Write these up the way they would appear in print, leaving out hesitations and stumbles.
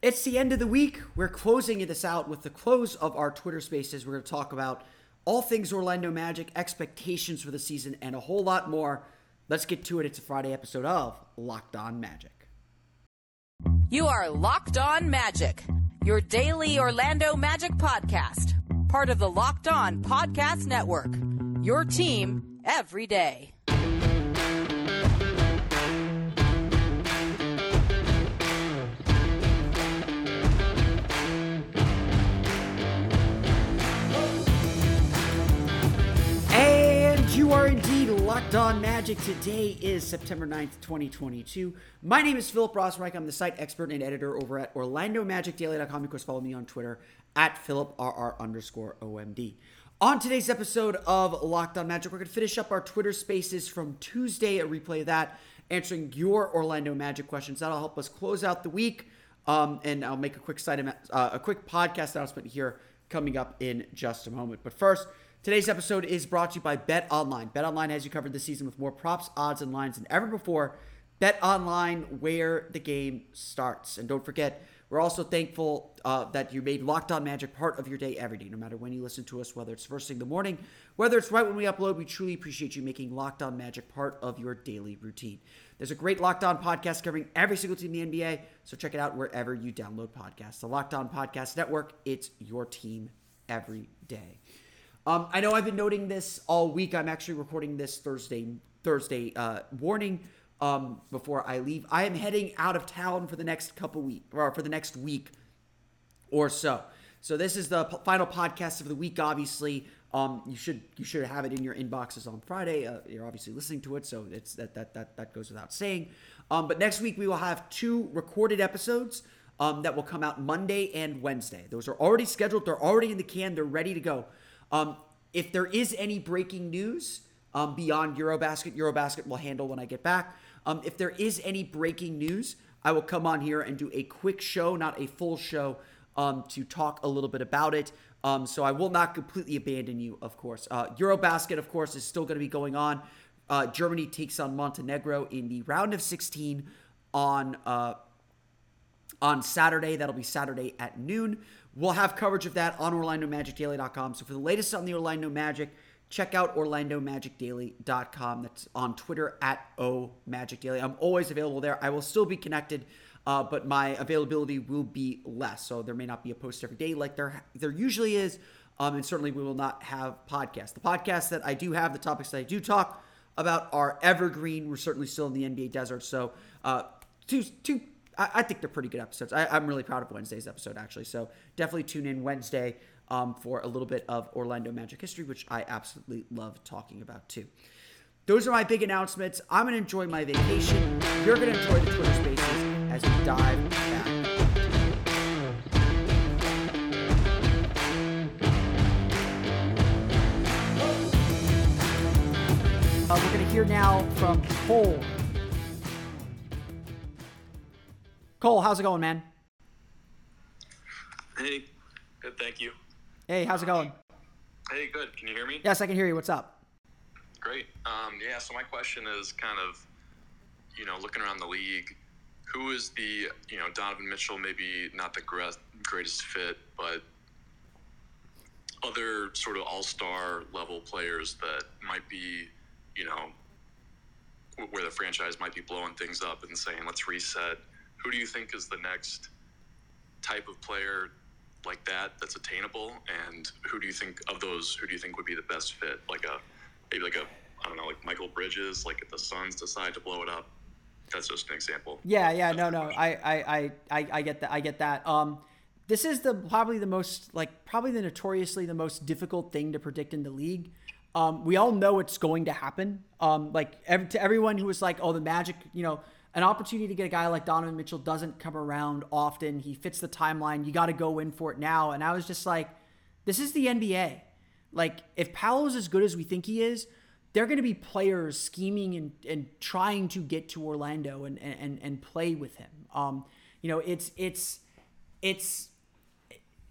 It's the end of the week. We're closing this out with the close of our Twitter Spaces. We're going to talk about all things Orlando Magic, expectations for the season, and a whole lot more. Let's get to it. It's a Friday episode of Locked On Magic. You are Locked On Magic, your daily Orlando Magic podcast. Part of the Locked On Podcast Network, your team every day. You are indeed Locked On Magic. Today is September 9th, 2022. My name is Philip Rossreich. I'm the site expert and editor over at OrlandoMagicDaily.com. Of course, follow me on Twitter at PhilipRR_OMD. On today's episode of Locked On Magic, we're going to finish up our Twitter Spaces from Tuesday, a replay of that, answering your Orlando Magic questions. That'll help us close out the week, and I'll make a quick podcast announcement here coming up in just a moment. But first, today's episode is brought to you by BetOnline. BetOnline has you covered this season with more props, odds, and lines than ever before. BetOnline, where the game starts. And don't forget, we're also thankful that you made Locked On Magic part of your day every day, no matter when you listen to us, whether it's first thing in the morning, whether it's right when we upload. We truly appreciate you making Locked On Magic part of your daily routine. There's a great Locked On podcast covering every single team in the NBA, so check it out wherever you download podcasts. The Locked On Podcast Network, it's your team every day. I know I've been noting this all week. I'm actually recording this Thursday morning before I leave. I am heading out of town for the next week or so. So this is the final podcast of the week. Obviously, you should have it in your inboxes on Friday. You're obviously listening to it, so it's that goes without saying. But next week we will have 2 recorded episodes that will come out Monday and Wednesday. Those are already scheduled. They're already in the can. They're ready to go. If there is any breaking news beyond Eurobasket will handle when I get back. If there is any breaking news, I will come on here and do a quick show, not a full show, to talk a little bit about it. So I will not completely abandon you, of course. Eurobasket, of course, is still going to be going on. Germany takes on Montenegro in the round of 16 on Saturday. That'll be Saturday at noon. We'll have coverage of that on OrlandoMagicDaily.com. So for the latest on the Orlando Magic, check out OrlandoMagicDaily.com. That's on Twitter at OMagicDaily. I'm always available there. I will still be connected, but my availability will be less. So there may not be a post every day like there usually is. And certainly we will not have podcasts. The podcasts that I do have, the topics that I do talk about are evergreen. We're certainly still in the NBA desert. So I think they're pretty good episodes. I'm really proud of Wednesday's episode, actually. So definitely tune in Wednesday for a little bit of Orlando Magic history, which I absolutely love talking about, too. Those are my big announcements. I'm going to enjoy my vacation. You're going to enjoy the Twitter Spaces as we dive back. We're going to hear now from Cole. Cole, how's it going, man? Hey, good, thank you. Hey, how's it going? Hey, good. Can you hear me? Yes, I can hear you. What's up? Great. So my question is kind of, looking around the league, who is the, Donovan Mitchell, maybe not the greatest fit, but other sort of all-star level players that might be, where the franchise might be blowing things up and saying, let's reset. Who do you think is the next type of player like that's attainable? And who do you think would be the best fit? Maybe like Michael Bridges, like if the Suns decide to blow it up. That's just an example. Yeah, no. I get that. I get that. This is probably the notoriously the most difficult thing to predict in the league. We all know it's going to happen. To everyone who was like, oh, the Magic, an opportunity to get a guy like Donovan Mitchell doesn't come around often. He fits the timeline. You got to go in for it now. And I was just like, this is the NBA. Like, if Paolo's as good as we think he is, there are going to be players scheming and trying to get to Orlando and play with him.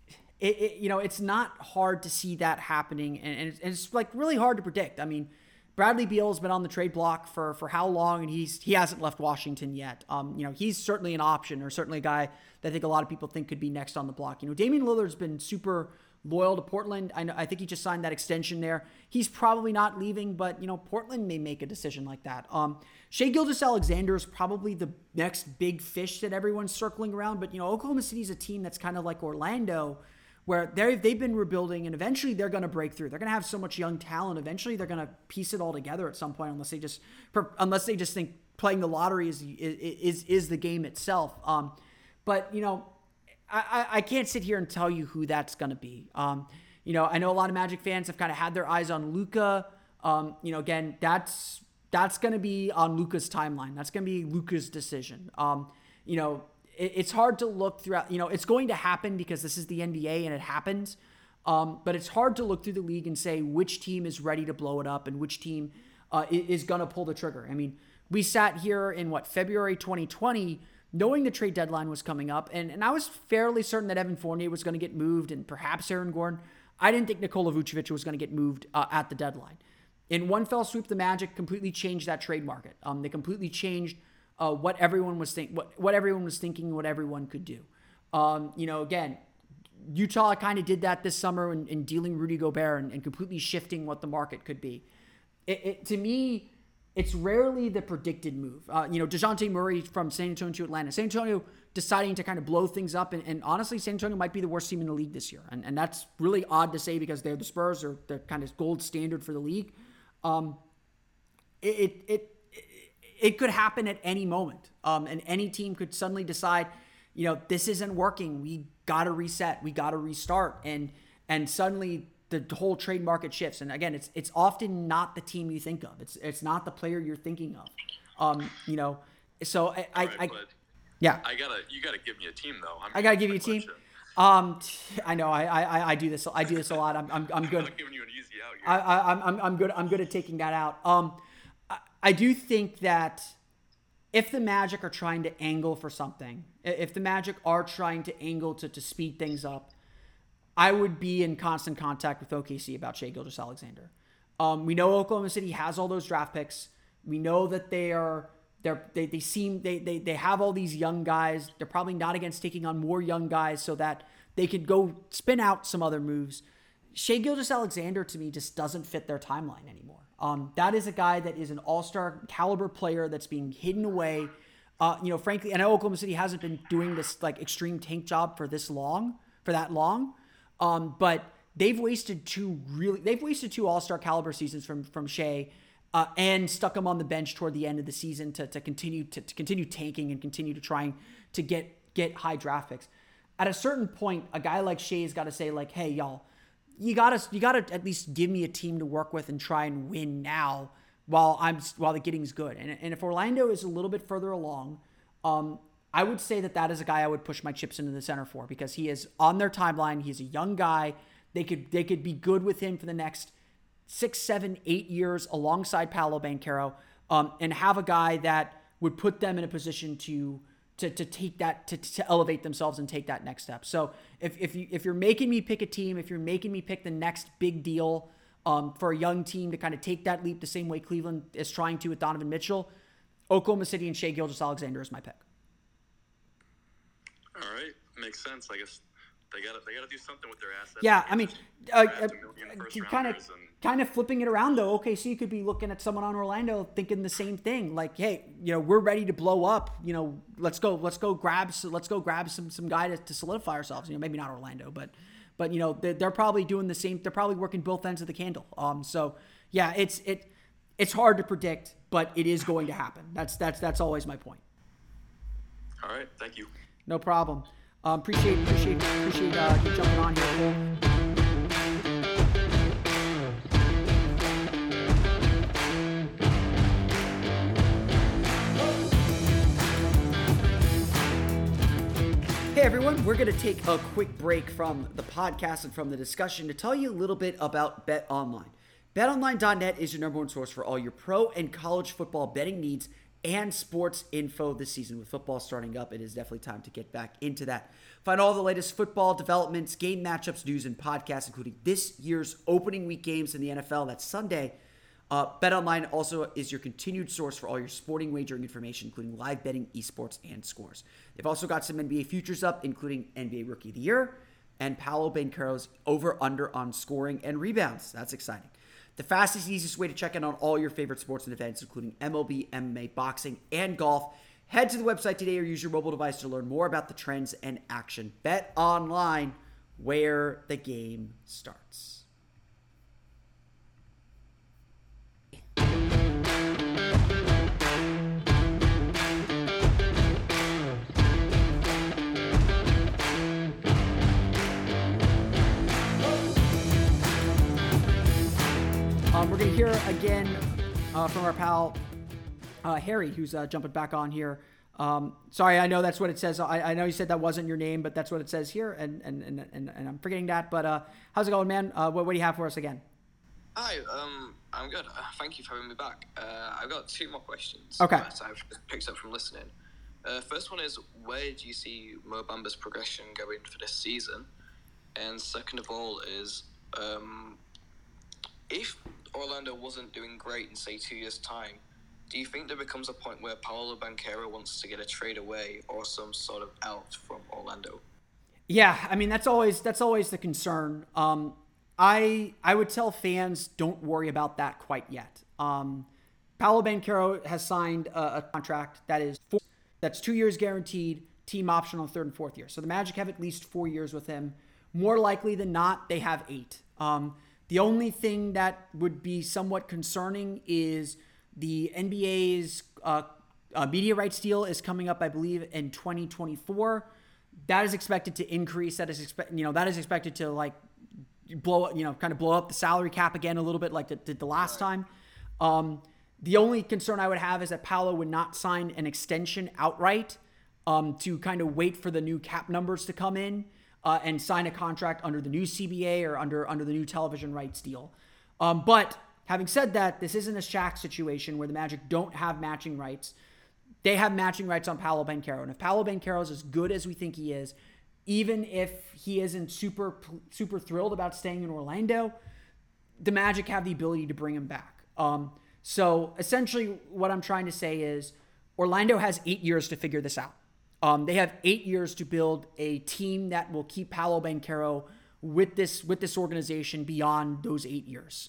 It's not hard to see that happening, and it's like really hard to predict. I mean, Bradley Beal has been on the trade block for how long, and he hasn't left Washington yet. He's certainly an option, or certainly a guy that I think a lot of people think could be next on the block. Damian Lillard's been super loyal to Portland. I think he just signed that extension there. He's probably not leaving, but Portland may make a decision like that. Shai Gilgeous-Alexander is probably the next big fish that everyone's circling around, but Oklahoma City's a team that's kind of like Orlando, where they've been rebuilding, and eventually they're going to break through. They're going to have so much young talent. Eventually they're going to piece it all together at some point, unless they just think playing the lottery is the game itself. But I can't sit here and tell you who that's going to be. I know a lot of Magic fans have kind of had their eyes on Luka. Again, that's going to be on Luka's timeline. That's going to be Luka's decision. It's hard to look throughout, it's going to happen because this is the NBA and it happens. But it's hard to look through the league and say which team is ready to blow it up and which team is going to pull the trigger. I mean, we sat here in February 2020, knowing the trade deadline was coming up. And I was fairly certain that Evan Fournier was going to get moved and perhaps Aaron Gordon. I didn't think Nikola Vucevic was going to get moved at the deadline. In one fell swoop, the Magic completely changed that trade market. They completely changed what everyone was thinking, what everyone could do. Again, Utah kind of did that this summer in dealing Rudy Gobert and completely shifting what the market could be. To me, it's rarely the predicted move. DeJounte Murray from San Antonio to Atlanta. San Antonio deciding to kind of blow things up. And honestly, San Antonio might be the worst team in the league this year. And that's really odd to say because they're the Spurs, or they're kind of gold standard for the league. It could happen at any moment. And any team could suddenly decide, this isn't working. We got to reset. We got to restart. And suddenly the whole trade market shifts. And again, it's often not the team you think of. It's not the player you're thinking of. So yeah. You gotta give me a team though. I gotta give you a team. I know I do this a lot. I'm good. I'm not giving you an easy out here. I'm good at taking that out. I do think that if the Magic are trying to angle for something, if the Magic are trying to angle to speed things up, I would be in constant contact with OKC about Shai Gilgeous-Alexander. We know Oklahoma City has all those draft picks. We know that they have all these young guys. They're probably not against taking on more young guys so that they could go spin out some other moves. Shai Gilgeous-Alexander to me just doesn't fit their timeline anymore. That is a guy that is an all-star caliber player that's being hidden away. Frankly, I know Oklahoma City hasn't been doing this extreme tank job for that long. But they've wasted two all-star caliber seasons from Shai, and stuck him on the bench toward the end of the season to continue tanking and continue to trying to get high draft picks. At a certain point, a guy like Shai has got to say hey y'all, you gotta at least give me a team to work with and try and win now while the getting's good. And if Orlando is a little bit further along, I would say that is a guy I would push my chips into the center for, because he is on their timeline. He's a young guy. They could be good with him for the next 6, 7, 8 years alongside Paolo Banchero, and have a guy that would put them in a position to take that, to elevate themselves and take that next step. So if you're making me pick a team, if you're making me pick the next big deal for a young team to kind of take that leap the same way Cleveland is trying to with Donovan Mitchell, Oklahoma City and Shai Gilgeous-Alexander is my pick. All right, makes sense. I guess they gotta do something with their assets. Yeah, I mean, kind of flipping it around though. OKC could be looking at someone on Orlando thinking the same thing. Hey, we're ready to blow up. Let's go grab some guy to solidify ourselves. Maybe not Orlando, but they're probably doing the same. They're probably working both ends of the candle. So yeah, it's hard to predict, but it is going to happen. That's always my point. All right, thank you. No problem. Appreciate you jumping on here, Cole. Hey everyone, we're going to take a quick break from the podcast and from the discussion to tell you a little bit about BetOnline. BetOnline.net is your number one source for all your pro and college football betting needs and sports info this season. With football starting up, it is definitely time to get back into that. Find all the latest football developments, game matchups, news, and podcasts, including this year's opening week games in the NFL. That's Sunday BetOnline also is your continued source for all your sporting wagering information, including live betting, esports, and scores. They've also got some NBA futures up, including NBA Rookie of the Year and Paolo Banchero's over-under on scoring and rebounds. That's exciting. The fastest, easiest way to check in on all your favorite sports and events, including MLB, MMA, boxing, and golf. Head to the website today or use your mobile device to learn more about the trends and action. BetOnline, where the game starts. We're going to hear again from our pal Harry, who's jumping back on here. Sorry, I know that's what it says. I know you said that wasn't your name, but that's what it says here, and I'm forgetting that. But how's it going, man? What do you have for us again? Hi, I'm good. Thank you for having me back. I've got two more questions. Okay. That I've picked up from listening. First one is, where do you see Mo Bamba's progression going for this season? And second of all is, if Orlando wasn't doing great in, say, 2 years' time, do you think there becomes a point where Paolo Banchero wants to get a trade away or some sort of out from Orlando? Yeah, I mean, that's always the concern. I would tell fans, don't worry about that quite yet. Paolo Banchero has signed a contract that's 2 years guaranteed, team option on third and fourth year. So the Magic have at least 4 years with him. More likely than not, they have 8. The only thing that would be somewhat concerning is the NBA's media rights deal is coming up, I believe, in 2024. That is expected to increase. That is expected to like blow up the salary cap again a little bit, like it did the last time. The only concern I would have is that Paolo would not sign an extension outright to kind of wait for the new cap numbers to come in. And sign a contract under the new CBA or under the new television rights deal. But having said that, this isn't a Shaq situation where the Magic don't have matching rights. They have matching rights on Paolo Banchero. And if Paolo Banchero is as good as we think he is, even if he isn't super thrilled about staying in Orlando, the Magic have the ability to bring him back. So essentially what I'm trying to say is Orlando has 8 years to figure this out. They have 8 years to build a team that will keep Paolo Banchero with this organization beyond those 8 years.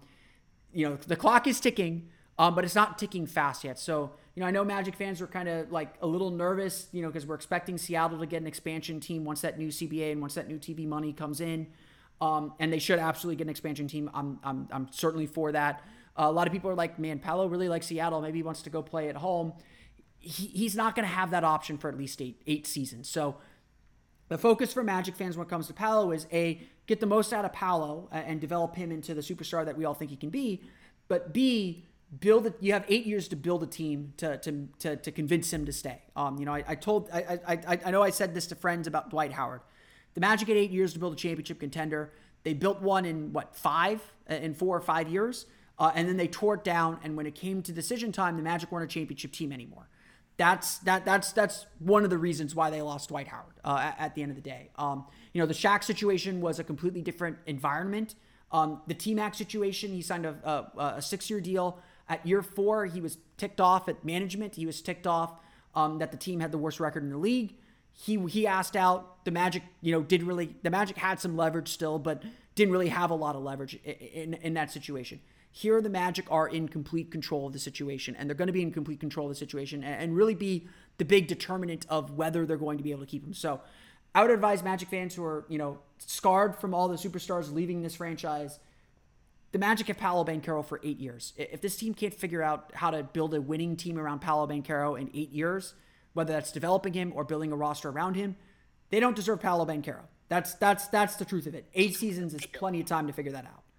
The clock is ticking, but it's not ticking fast yet. So, I know Magic fans are kind of like a little nervous, because we're expecting Seattle to get an expansion team once that new CBA and once that new TV money comes in. And they should absolutely get an expansion team. I'm certainly for that. A lot of people are like, man, Paolo really likes Seattle. Maybe he wants to go play at home. He's not going to have that option for at least eight seasons. So the focus for Magic fans when it comes to Paolo is A, get the most out of Paolo and develop him into the superstar that we all think he can be. But B, you have 8 years to build a team to convince him to stay. I know I said this to friends about Dwight Howard. The Magic had 8 years to build a championship contender. They built one in 4 or 5 years. And then they tore it down. And when it came to decision time, the Magic weren't a championship team anymore. That's one of the reasons why they lost Dwight Howard at the end of the day. The Shaq situation was a completely different environment. The T-Mac situation, he signed a 6-year deal. At year 4, he was ticked off at management. He was ticked off that the team had the worst record in the league. He asked out. The Magic, the Magic had some leverage still, but didn't really have a lot of leverage in that situation. Here, the Magic are in complete control of the situation, and they're going to be in complete control of the situation and really be the big determinant of whether they're going to be able to keep him. So I would advise Magic fans who are, scarred from all the superstars leaving this franchise, the Magic have Paolo Banchero for 8 years. If this team can't figure out how to build a winning team around Paolo Banchero in 8 years, whether that's developing him or building a roster around him, they don't deserve Paolo Banchero. That's the truth of it. 8 seasons is plenty of time to figure that out.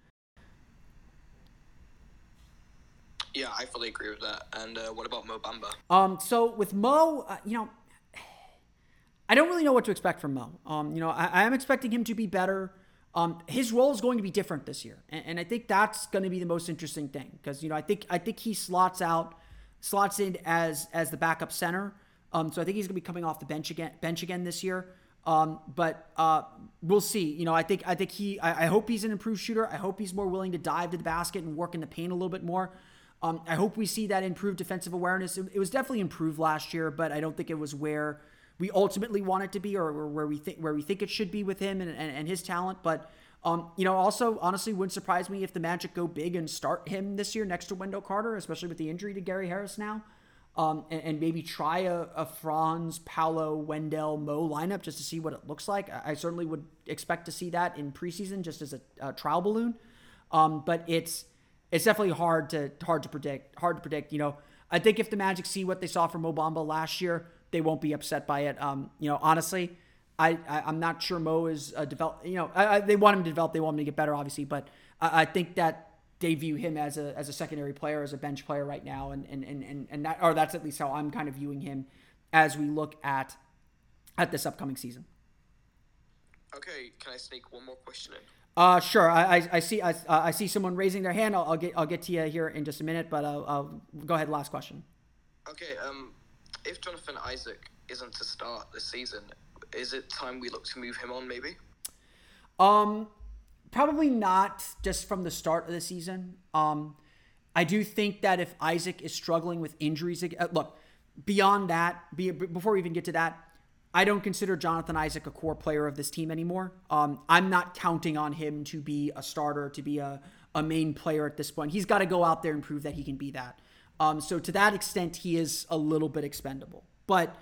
Yeah, I fully agree with that. And what about Mo Bamba? So with Mo, I don't really know what to expect from Mo. I am expecting him to be better. His role is going to be different this year, and I think that's going to be the most interesting thing because I think he slots in as the backup center. So I think he's going to be coming off the bench again this year. But we'll see. I hope he's an improved shooter. I hope he's more willing to dive to the basket and work in the paint a little bit more. I hope we see that improved defensive awareness. It was definitely improved last year, but I don't think it was where we ultimately want it to be, or where we think it should be with him and his talent. But also honestly, wouldn't surprise me if the Magic go big and start him this year next to Wendell Carter, especially with the injury to Gary Harris now. And maybe try a Franz, Paolo, Wendell, Mo lineup just to see what it looks like. I certainly would expect to see that in preseason just as a trial balloon. But it's definitely hard to predict. I think if the Magic see what they saw from Mo Bamba last year, they won't be upset by it. Honestly, I'm not sure Mo is developed. They want him to develop. They want him to get better, obviously. But I think that they view him as a secondary player, as a bench player right now, and that's at least how I'm kind of viewing him as we look at this upcoming season. Okay, can I sneak one more question in? Sure. I see someone raising their hand. I'll get to you here in just a minute, but I'll go ahead. Last question. Okay. If Jonathan Isaac isn't to start this season, is it time we look to move him on? Maybe. Probably not just from the start of the season. I do think that if Isaac is struggling with injuries, look, beyond that, before we even get to that, I don't consider Jonathan Isaac a core player of this team anymore. I'm not counting on him to be a starter, to be a main player at this point. He's got to go out there and prove that he can be that. So to that extent, he is a little bit expendable. But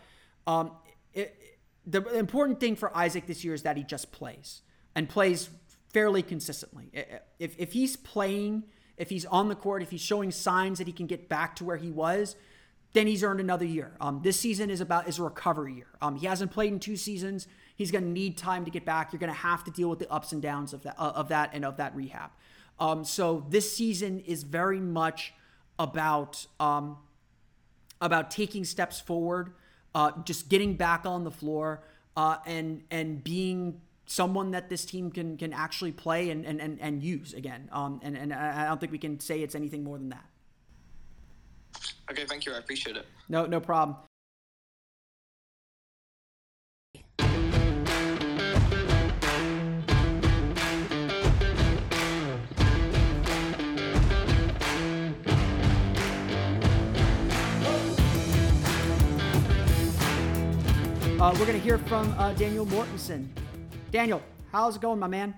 the important thing for Isaac this year is that he just plays and plays fairly consistently. If he's playing, if he's on the court, if he's showing signs that he can get back to where he was, then he's earned another year. This season is a recovery year. He hasn't played in 2 seasons. He's going to need time to get back. You're going to have to deal with the ups and downs of that rehab. So this season is very much about taking steps forward, just getting back on the floor, and being someone that this team can actually play and use again. And I don't think we can say it's anything more than that. Okay, thank you. I appreciate it. No problem. We're going to hear from Daniel Mortensen. Daniel, how's it going, my man?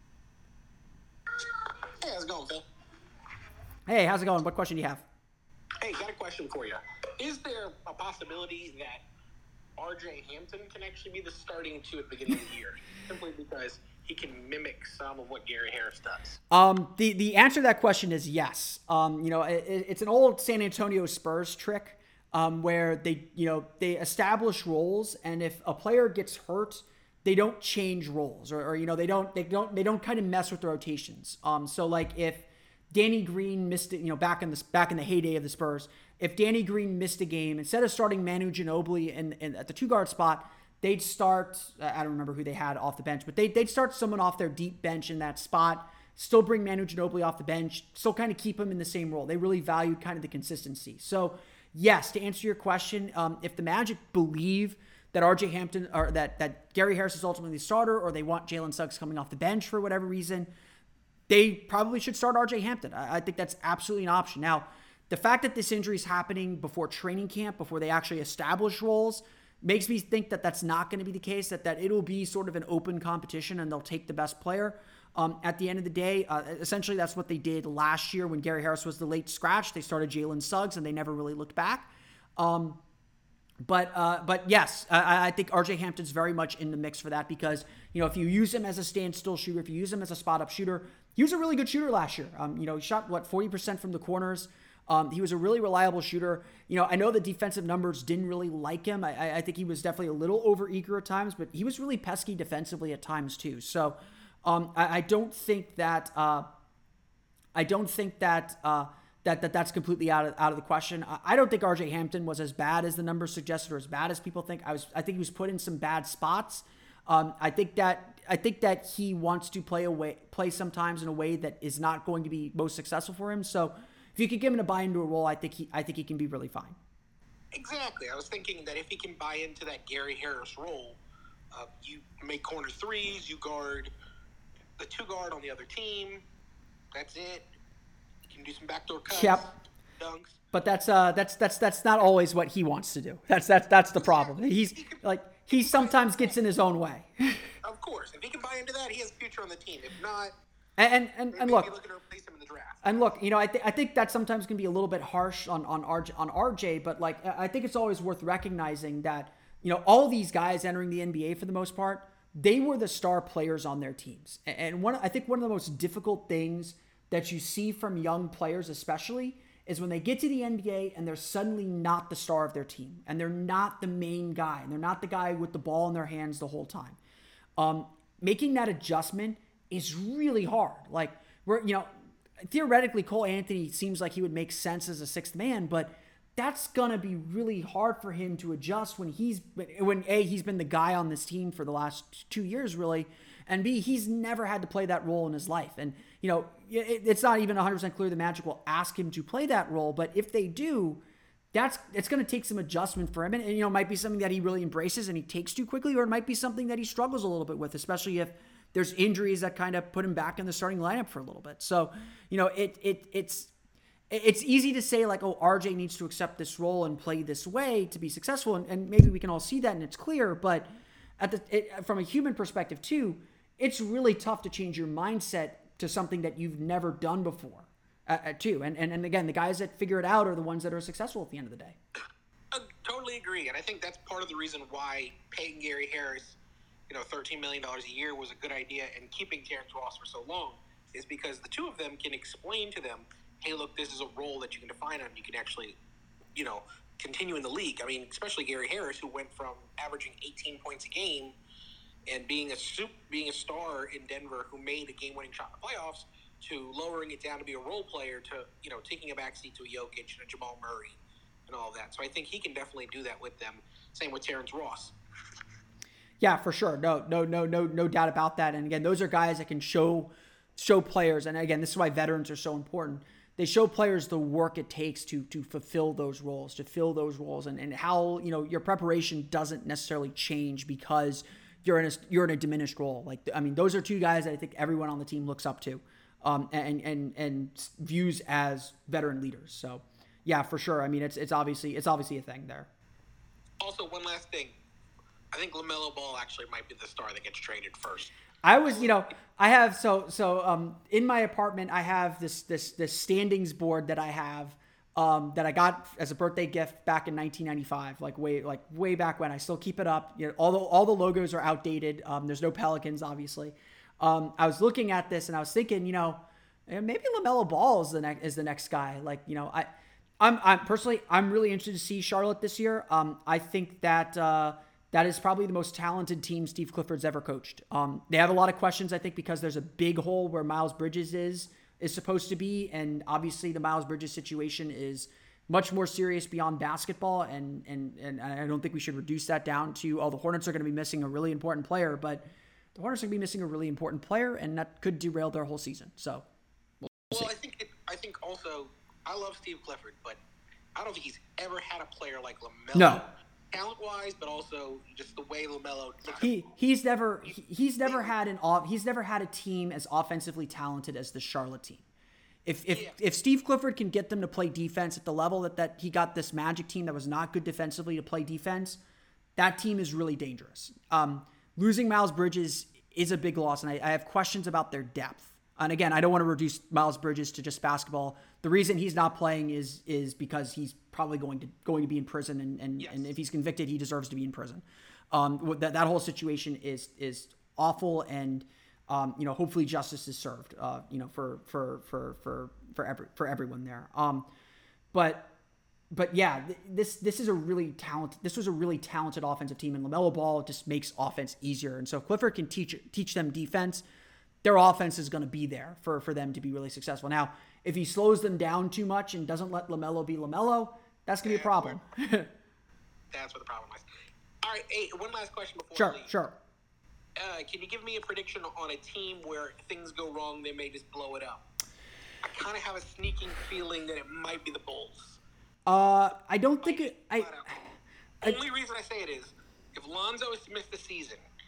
Hey, how's it going, Phil? Hey, how's it going? What question do you have? Hey, got a question for you. Is there a possibility that R.J. Hampton can actually be the starting 2 at the beginning of the year, simply because he can mimic some of what Gary Harris does? The answer to that question is yes. It's an old San Antonio Spurs trick where they establish roles, and if a player gets hurt, they don't change roles, or they don't kind of mess with the rotations. So like if Danny Green missed it, back in the heyday of the Spurs, if Danny Green missed a game, instead of starting Manu Ginobili at the 2-guard spot, they'd start, I don't remember who they had off the bench, but they'd start someone off their deep bench in that spot, still bring Manu Ginobili off the bench, still kind of keep him in the same role. They really valued kind of the consistency. So yes, to answer your question, if the Magic believe that R.J. Hampton, or that Gary Harris is ultimately the starter, or they want Jalen Suggs coming off the bench for whatever reason, they probably should start R.J. Hampton. I think that's absolutely an option. Now, the fact that this injury is happening before training camp, before they actually establish roles, makes me think that that's not going to be the case, that it'll be sort of an open competition and they'll take the best player. At the end of the day, essentially that's what they did last year when Gary Harris was the late scratch. They started Jalen Suggs and they never really looked back. But yes, I think R.J. Hampton's very much in the mix for that because, if you use him as a standstill shooter, if you use him as a spot-up shooter, he was a really good shooter last year. He shot, 40% from the corners. He was a really reliable shooter. I know the defensive numbers didn't really like him. I think he was definitely a little over-eager at times, but he was really pesky defensively at times too. So I don't think that that's completely out of the question. I don't think R.J. Hampton was as bad as the numbers suggested, or as bad as people think. I think he was put in some bad spots. I think that he wants to play sometimes in a way that is not going to be most successful for him. So if you could give him to buy into a role, I think he can be really fine. Exactly. I was thinking that if he can buy into that Gary Harris role, You make corner threes. You guard the 2 guard on the other team. That's it. You can do some backdoor cuts. Yep. Dunks. But that's not always what he wants to do. That's the problem. He sometimes gets in his own way. Of course, if he can buy into that, he has a future on the team. If not, and look, looking to replace him in the draft. And look, I think that sometimes can be a little bit harsh on RJ, but like I think it's always worth recognizing that all these guys entering the NBA for the most part, they were the star players on their teams. And I think one of the most difficult things that you see from young players, especially, is when they get to the NBA and they're suddenly not the star of their team, and they're not the main guy, and they're not the guy with the ball in their hands the whole time. Making that adjustment is really hard. Like theoretically, Cole Anthony seems like he would make sense as a sixth man, but that's gonna be really hard for him to adjust when he's been the guy on this team for the last 2 years, really, and B, he's never had to play that role in his life. And it's not even 100% clear the Magic will ask him to play that role, but if they do, it's going to take some adjustment for him, and it might be something that he really embraces and he takes too quickly, or it might be something that he struggles a little bit with, especially if there's injuries that kind of put him back in the starting lineup for a little bit. So, it's easy to say like, oh, RJ needs to accept this role and play this way to be successful, and maybe we can all see that and it's clear, but from a human perspective too, it's really tough to change your mindset to something that you've never done before, too. And again, the guys that figure it out are the ones that are successful at the end of the day. I totally agree, and I think that's part of the reason why paying Gary Harris, $13 million a year was a good idea, and keeping Terrence Ross for so long is because the two of them can explain to them, hey, look, this is a role that you can define on. You can actually, continue in the league. I mean, especially Gary Harris, who went from averaging 18 points a game and being a star in Denver, who made a game-winning shot in the playoffs, to lowering it down to be a role player, to taking a backseat to a Jokic and a Jamal Murray and all of that. So I think he can definitely do that with them. Same with Terrence Ross. Yeah, for sure. No doubt about that. And again, those are guys that can show players. And again, this is why veterans are so important. They show players the work it takes to fulfill those roles, to fill those roles, and how your preparation doesn't necessarily change because you're in a diminished role. Like, I mean, those are two guys that I think everyone on the team looks up to, and views as veteran leaders. So, yeah, for sure. I mean, it's obviously a thing there. Also, one last thing. I think LaMelo Ball actually might be the star that gets traded first. I was, I have in my apartment I have this standings board that I have that I got as a birthday gift back in 1995, way back when. I still keep it up. All the logos are outdated. There's no Pelicans, obviously. I was looking at this and I was thinking, maybe LaMelo Ball is the next guy. Like, I'm personally really interested to see Charlotte this year. I think that that is probably the most talented team Steve Clifford's ever coached. They have a lot of questions, I think, because there's a big hole where Miles Bridges is supposed to be, and obviously the Miles Bridges situation is much more serious beyond basketball, and I don't think we should reduce that down to, the Hornets are going to be missing a really important player, but the Hornets are going to be missing a really important player, and that could derail their whole season. So, we'll see. I think also, I love Steve Clifford, but I don't think he's ever had a player like LaMelo. No. Talent-wise, but also just the way LaMelo. He's never had a team as offensively talented as the Charlotte team. If Steve Clifford can get them to play defense at the level that he got this Magic team that was not good defensively to play defense, that team is really dangerous. Losing Miles Bridges is a big loss, and I have questions about their depth. And again, I don't want to reduce Miles Bridges to just basketball. The reason he's not playing is because he's probably going to be in prison, and if he's convicted, he deserves to be in prison. That whole situation is awful, and hopefully justice is served. For everyone there. But yeah, this was a really talented offensive team, and LaMelo Ball just makes offense easier. And so if Clifford can teach them defense, their offense is going to be there for them to be really successful. Now, if he slows them down too much and doesn't let LaMelo be LaMelo, that's going to be a problem. That's what the problem is. All right, hey, one last question before we leave. Sure. Can you give me a prediction on a team where things go wrong, they may just blow it up? I kind of have a sneaking feeling that it might be the Bulls. I don't think it... The only reason I say it is, if Lonzo has missed the season,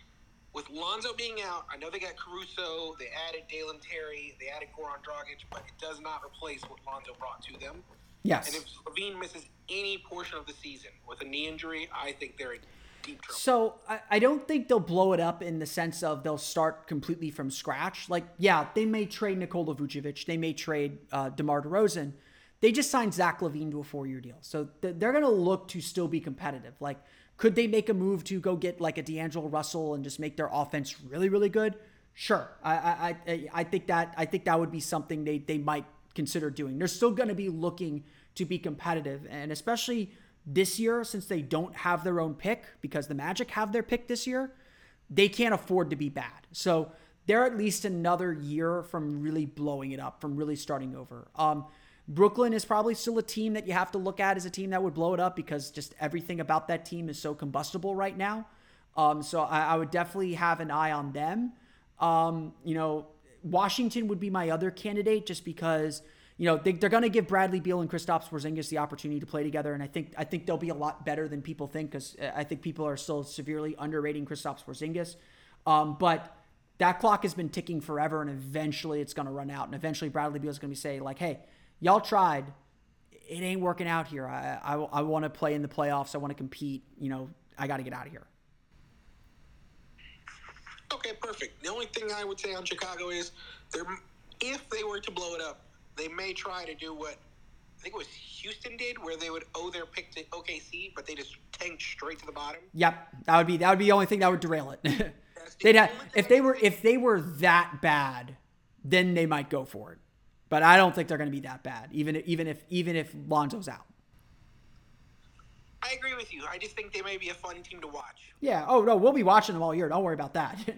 with Lonzo being out, I know they got Caruso, they added Dalen Terry, they added Goran Dragic, but it does not replace what Lonzo brought to them. Yes. And if Levine misses any portion of the season with a knee injury, I think they're in deep trouble. So I don't think they'll blow it up in the sense of they'll start completely from scratch. Like, yeah, they may trade Nikola Vucevic. They may trade DeMar DeRozan. They just signed Zach LaVine to a 4-year deal. So they're going to look to still be competitive. Like, could they make a move to go get like a D'Angelo Russell and just make their offense really, really good? Sure. I think that would be something they might consider doing. They're still going to be looking to be competitive. And especially this year, since they don't have their own pick, because the Magic have their pick this year, they can't afford to be bad. So they're at least another year from really blowing it up, from really starting over. Brooklyn is probably still a team that you have to look at as a team that would blow it up because just everything about that team is so combustible right now. So I would definitely have an eye on them. Washington would be my other candidate just because, they're going to give Bradley Beal and Kristaps Porzingis the opportunity to play together. And I think they'll be a lot better than people think because I think people are still severely underrating Kristaps Porzingis. But that clock has been ticking forever and eventually it's going to run out. And eventually Bradley Beal is going to be saying like, hey, y'all tried. It ain't working out here. I want to play in the playoffs. I want to compete. I got to get out of here. Okay, perfect. The only thing I would say on Chicago is if they were to blow it up, they may try to do what I think it was Houston did, where they would owe their pick to OKC, but they just tanked straight to the bottom. Yep, that would be the only thing that would derail it. They'd have, if they were that bad, then they might go for it. But I don't think they're going to be that bad, even if Lonzo's out. I agree with you. I just think they may be a fun team to watch. Yeah. Oh no, we'll be watching them all year. Don't worry about that. 100%.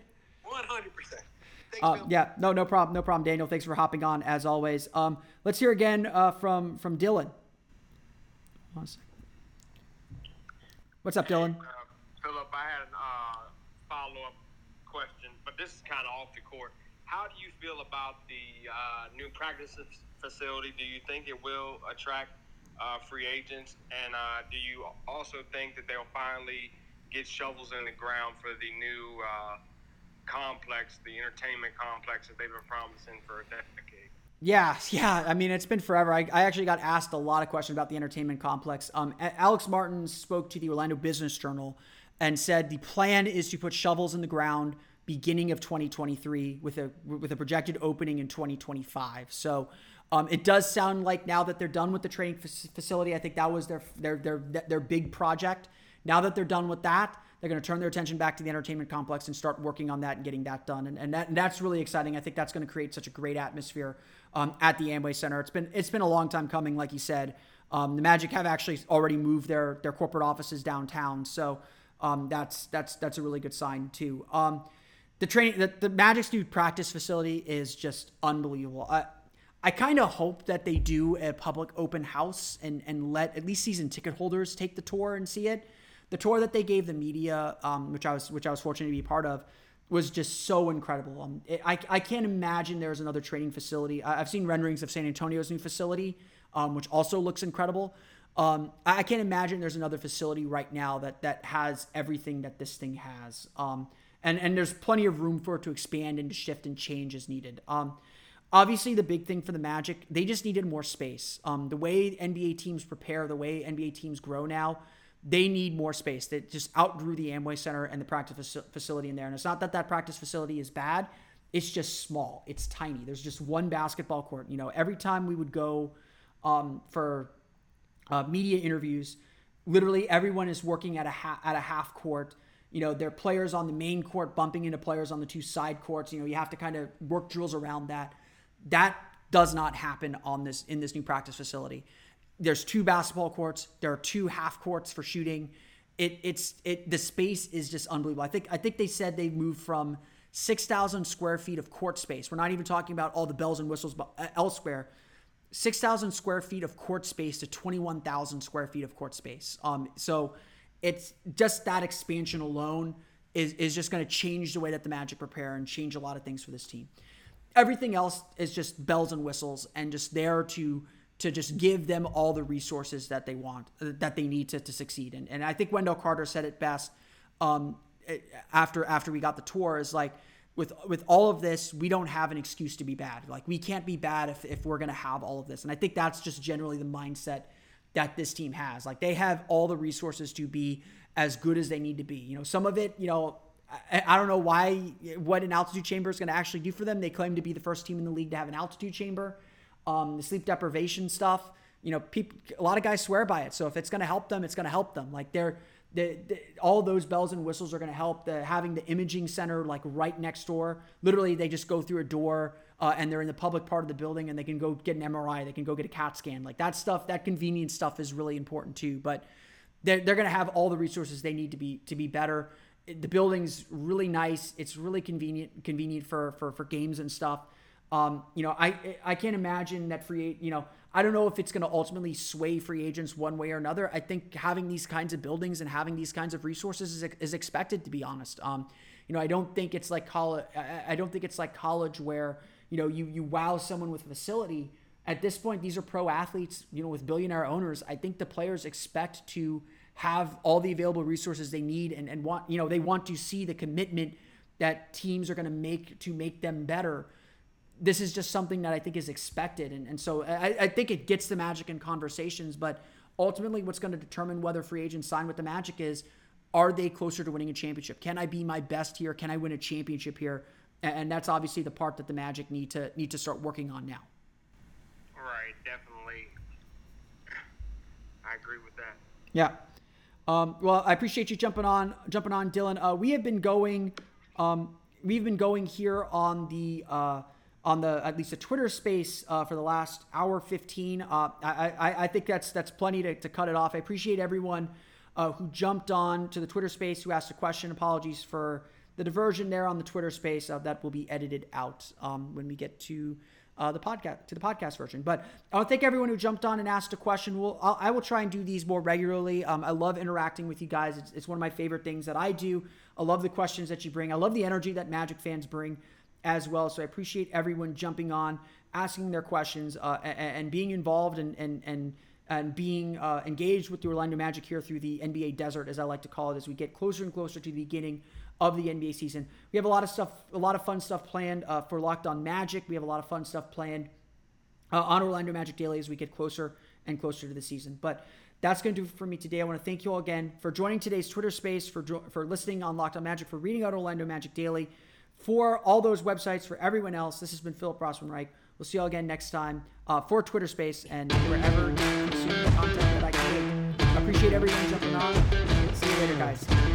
Thanks, Bill. Yeah. No problem, Daniel. Thanks for hopping on as always. Let's hear again from Dylan. 1 second. What's up, Dylan? Philip, I had a follow-up question, but this is kind of off the court. How do you feel about the new practice facility? Do you think it will attract free agents? And do you also think that they'll finally get shovels in the ground for the new complex, the entertainment complex that they've been promising for a decade? Yeah. I mean, it's been forever. I actually got asked a lot of questions about the entertainment complex. Alex Martin spoke to the Orlando Business Journal and said the plan is to put shovels in the ground beginning of 2023 with a projected opening in 2025. So it does sound like now that they're done with the training facility, I think that was their big project. Now that they're done with that, they're going to turn their attention back to the entertainment complex and start working on that and getting that done. And that's really exciting. I think that's going to create such a great atmosphere at the Amway Center. It's been a long time coming, like you said. The Magic have actually already moved their corporate offices downtown. So that's a really good sign too. The Magic's new practice facility is just unbelievable. I kind of hope that they do a public open house and let at least season ticket holders take the tour and see it. The tour that they gave the media, which I was fortunate to be part of, was just so incredible. I can't imagine there's another training facility. I've seen renderings of San Antonio's new facility, which also looks incredible. I can't imagine there's another facility right now that has everything that this thing has. And there's plenty of room for it to expand and to shift and change as needed. Obviously, the big thing for the Magic, they just needed more space. The way NBA teams prepare, the way NBA teams grow now, they need more space. They just outgrew the Amway Center and the practice facility in there. And it's not that practice facility is bad. It's just small. It's tiny. There's just one basketball court. Every time we would go for media interviews, literally everyone is working at a half court. There are players on the main court bumping into players on the two side courts. You have to kind of work drills around that. That does not happen in this new practice facility. There's 2 basketball courts. There are 2 half courts for shooting. The space is just unbelievable. I think they said they moved from 6,000 square feet of court space. We're not even talking about all the bells and whistles, but elsewhere, 6,000 square feet of court space to 21,000 square feet of court space. So it's just that expansion alone is just going to change the way that the Magic prepare and change a lot of things for this team. Everything else is just bells and whistles and just there to just give them all the resources that they want, that they need to succeed. And I think Wendell Carter said it best. after we got the tour is like, with all of this, we don't have an excuse to be bad. Like, we can't be bad if we're going to have all of this. And I think that's just generally the mindset that this team has. Like, they have all the resources to be as good as they need to be. You know, some of it, you know, I don't know what an altitude chamber is going to actually do for them. They claim to be the first team in the league to have an altitude chamber. The sleep deprivation stuff, you know, a lot of guys swear by it. So if it's going to help them, it's going to help them. Like, all those bells and whistles are going to help. Having the imaging center like right next door. Literally, they just go through a door and they're in the public part of the building, and they can go get an MRI. They can go get a CAT scan. Like, that stuff, that convenience stuff is really important too. But they're going to have all the resources they need to be better. The building's really nice. It's really convenient for games and stuff. You know, I can't imagine that I don't know if it's going to ultimately sway free agents one way or another. I think having these kinds of buildings and having these kinds of resources is expected, to be honest. You know, I don't think it's like college. I don't think it's like college where, you know, you wow someone with a facility. At this point, these are pro athletes, you know, with billionaire owners. I think the players expect to have all the available resources they need and want, you know, they want to see the commitment that teams are going to make them better. This is just something that I think is expected. And so I think it gets the Magic in conversations, but ultimately what's going to determine whether free agents sign with the Magic is, are they closer to winning a championship? Can I be my best here? Can I win a championship here? And that's obviously the part that the Magic need to start working on now. Right, definitely. I agree with that. Yeah. Well, I appreciate you jumping on, Dylan. We've been going here on the at least a Twitter space for the last hour 15. I think that's plenty to cut it off. I appreciate everyone who jumped on to the Twitter space, who asked a question. Apologies for the diversion there on the Twitter space. That will be edited out when we get to the podcast version. But I want to thank everyone who jumped on and asked a question. I will try and do these more regularly. I love interacting with you guys. It's one of my favorite things that I do. I love the questions that you bring. I love the energy that Magic fans bring as well. So I appreciate everyone jumping on, asking their questions, and being involved and being engaged with the Orlando Magic here through the NBA desert, as I like to call it, as we get closer and closer to the beginning of the NBA season. We have a lot of fun stuff planned for Locked On Magic. We have a lot of fun stuff planned on Orlando Magic Daily as we get closer and closer to the season. But that's going to do it for me today. I want to thank you all again for joining today's Twitter space, for listening on Locked On Magic, for reading out Orlando Magic Daily, for all those websites, for everyone else. This has been Philip Rossman-Reich. We'll see you all again next time for Twitter Space and wherever you consume the content that I create. I appreciate everyone jumping on. See you later, guys.